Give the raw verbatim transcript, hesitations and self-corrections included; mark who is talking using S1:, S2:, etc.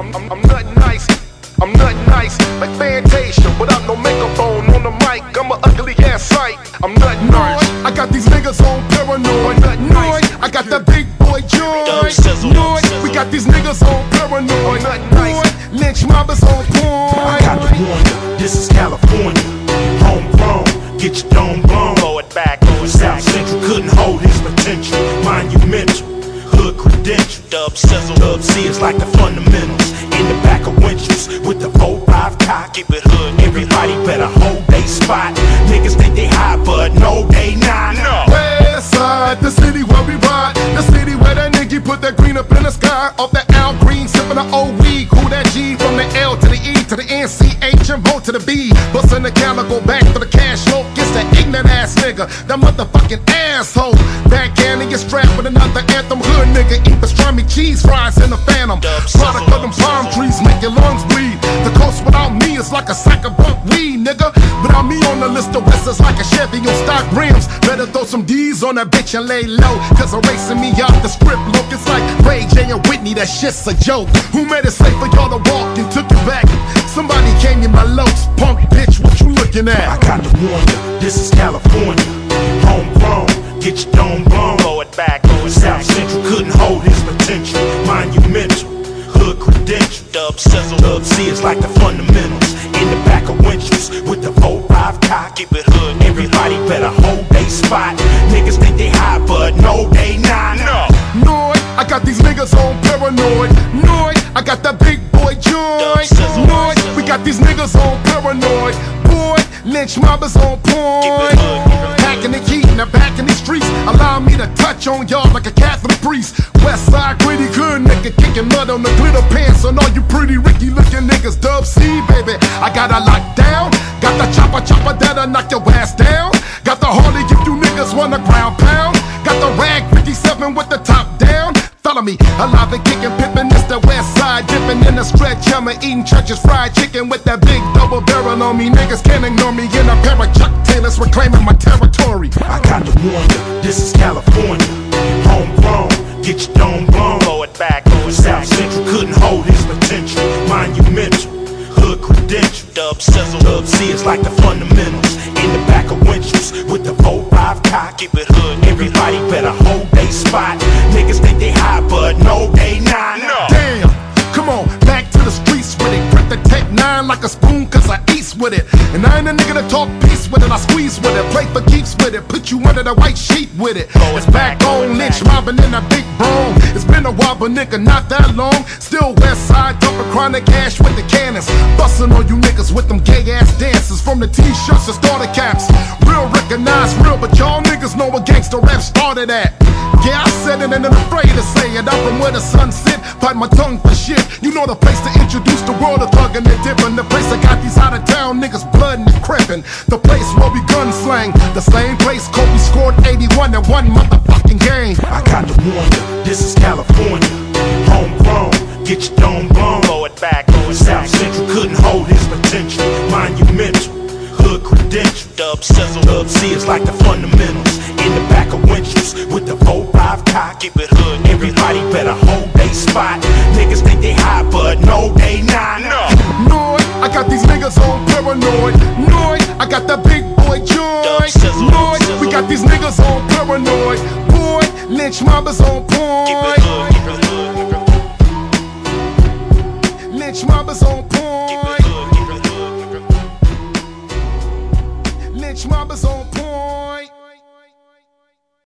S1: I'm, I'm, I'm nothing nice. I'm nothing nice, like Fantasia, without no makeup on on the mic. I'm an ugly ass sight. I'm nothing nice. I got these niggas on paranoid. Nothing nice. I got that big boy joint. We got these niggas on paranoid. Nothing nice. Lynch mobbers on point.
S2: I got to warn you, this is California. Homegrown, get your dome blown.
S3: Blow it back, blow it
S2: South
S3: back.
S2: Central couldn't hold his potential. Monumental, hood credential.
S3: Dub sizzle,
S2: Dub C is like the fundamentals. In the back of winches with the four five cock.
S3: keep it hood.
S2: Everybody better hold they spot. Niggas think they high, but no, they not.
S3: No.
S1: West side, the city where we ride. The city where that nigga put that green up in the sky. Off that Al Green, sipping the old weed. Cool that G from the L to the E to the N C H and O to the B. Bustin' the calico back for the cash flow. Gets that ignorant ass nigga, that motherfucking asshole. Backhand and get strapped with another anthem hood nigga. Eat pastrami cheese fries in the Phantom. Product of them palm trees make your lungs bleed. The coast without me is like a sack of bunk weed, nigga. Without me on the list of West is like a Chevy on stock rims. Better throw some D's on that bitch and lay low. Cause erasing me off the script look, it's like Ray J and Whitney, that shit's a joke. Who made it safe for y'all to walk and took it back? Somebody came in my locs, punk bitch, what you looking at?
S2: I got to warn you, this is California. Homegrown, get your dome blown.
S3: Blow it back, blow it
S2: South
S3: back.
S2: Central couldn't hold his potential. Monumental, hood credential.
S3: Dub sizzle,
S2: Dub C is like the fundamentals. In the back of winches with the four five cock.
S3: keep it hood.
S2: Everybody better hold they spot. Niggas think they high, but no, they not.
S3: No.
S1: Noid, I got these niggas on paranoid. Noid, I got that big boy joint. Noid, we got these niggas on paranoid. Boy, lynch mobbers on point. Packing the heat, now back in these streets. Allow me to touch on y'all like a Catholic priest. West side gritty good nigga, kicking mud on the glitter pants. On all you pretty Ricky looking niggas, Dub C, baby. I got a lockdown. Got the chopper chopper that'll knock your ass down. Got the Harley if you niggas want a ground pound. Got the rag fifty-seven with the top down. Follow me, alive and kicking, pimpin', it's the west side. Dipping in the stretch, hammer, eating churches, fried chicken with that big double barrel on me. Niggas can't ignore me in a pair of Chuck Taylors reclaiming my territory.
S2: I got to warn you, this is California. Homegrown, get your dome blown.
S3: Blow it back, blow it
S2: South
S3: back.
S2: Central couldn't hold his potential. Monumental, hood credential.
S3: Dub sizzle,
S2: Dub C is like the fundamentals. In the back of winches with the four five cock.
S3: keep it hood.
S2: Everybody better hold they spot. Niggas think they high, but no, they not.
S3: No.
S1: Damn, come on, back to the streets with it. Grip the Tech nine like a spoon, cause I eats with it. And I ain't a nigga to talk peace with it, I squeeze with it. Play for keeps with it, put you under the white sheet with it. It's back on, lynch mobbing in a big bone. It's been a while, but nigga, not that long. Still west side, dumping chronic ash with the cannons. Bustin' on you niggas with them gay ass dances. From the t-shirts to starter caps. Real recognize real, but y'all niggas know where gangsta rap started at. Yeah, I said it and I'm afraid to say it. I'm from where the sun sit, bite my tongue for shit. You know the place to introduce the world of thuggin' and dippin'. The place that got these out of town niggas blood and crippin'. The place where we gun slang. The same place Kobe scored eighty-one in one motherfucking game.
S2: I got to warn you, this is California. Homegrown, get your dome blown.
S3: Blow it back, blow it
S2: South
S3: back.
S2: Central couldn't hold his potential. Monumental, hood credential.
S3: Dub sizzle,
S2: Dub C is like the fundamentals. In the back of winches with the four five cock.
S3: keep it hood.
S2: Everybody better hold they spot. Niggas think they high, but no, they not.
S3: No.
S1: Noid, I got these niggas on paranoid. Noid, I got that big boy joint. Noid, we got these niggas on paranoid. Boy, lynch mobbers on
S3: Keep it
S1: point.
S3: hood, keep it hood, keep it hood.
S1: Lynch mobbers on
S3: Keep it
S1: point.
S3: hood, keep it hood, keep it hood.
S1: Lynch mobbers on point.